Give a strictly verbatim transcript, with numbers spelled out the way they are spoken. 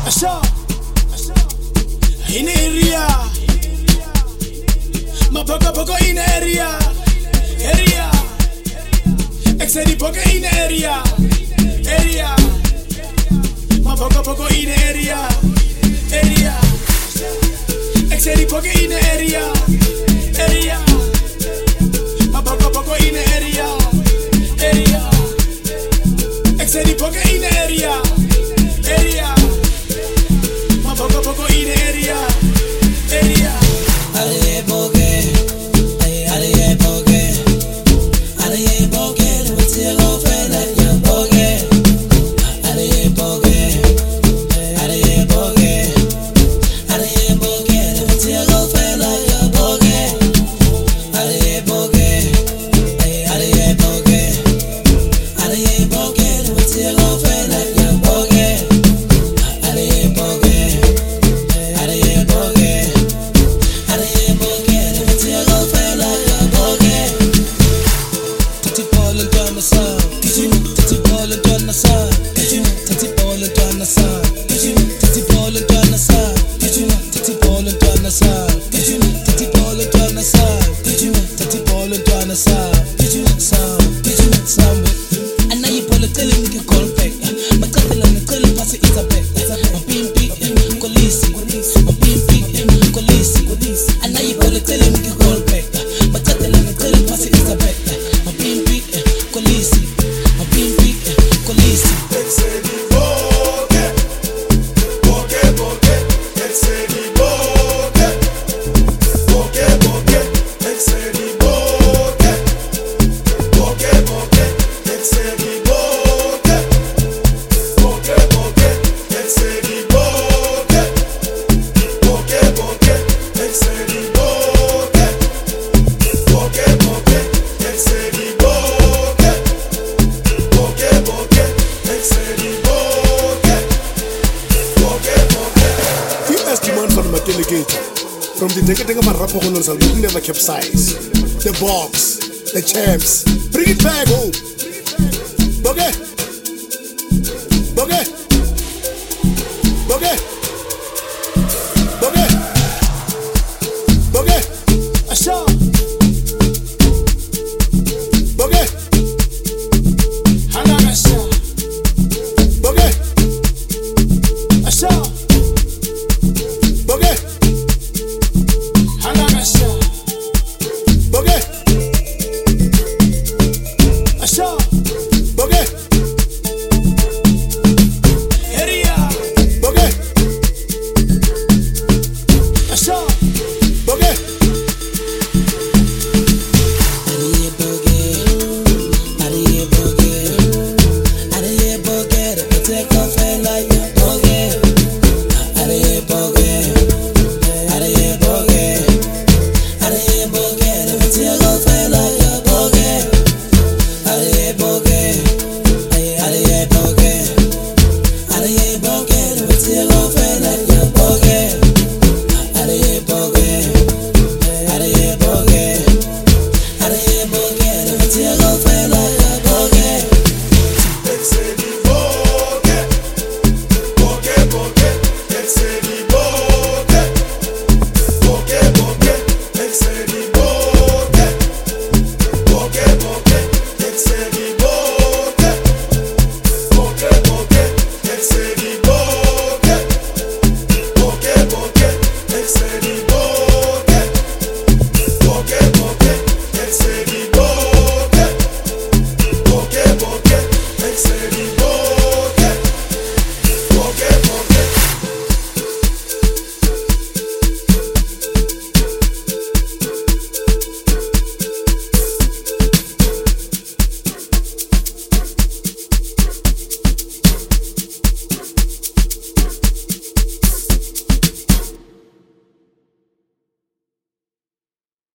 Asha, in area, ma poco poco in area, area, exeri poco in area, area, ma poco poco in area, area, exeri poco in area, area, ma poco poco in area, area, exeri poco in area, area. Poco poco in area, area. Alle poche, alle poche, alle poche, le metti lo fai la tua poche. Alle poche, alle poche, alle poche, le metti lo fai la tua poche. Alle poche, alle poche, alle poche, le metti lo fai la tua poche. Alle poche. From the Decadega Marapo we never capsize. The box, the champs, bring it back home. Boge, Boge, Boge.